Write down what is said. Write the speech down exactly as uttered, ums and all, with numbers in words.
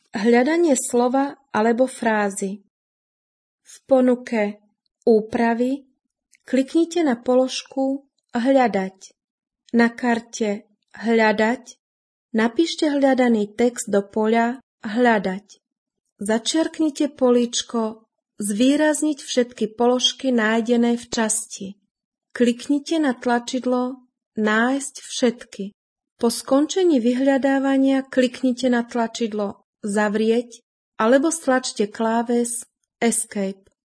Hľadanie slova alebo frázy. V ponuke Úpravy kliknite na položku Hľadať. Na karte Hľadať napíšte hľadaný text do poľa Hľadať. Začiarknite políčko Zvýrazniť všetky položky nájdené v časti. Kliknite na tlačidlo Nájsť všetky. Po skončení vyhľadávania kliknite na tlačidlo Zavrieť alebo stlačte kláves Escape.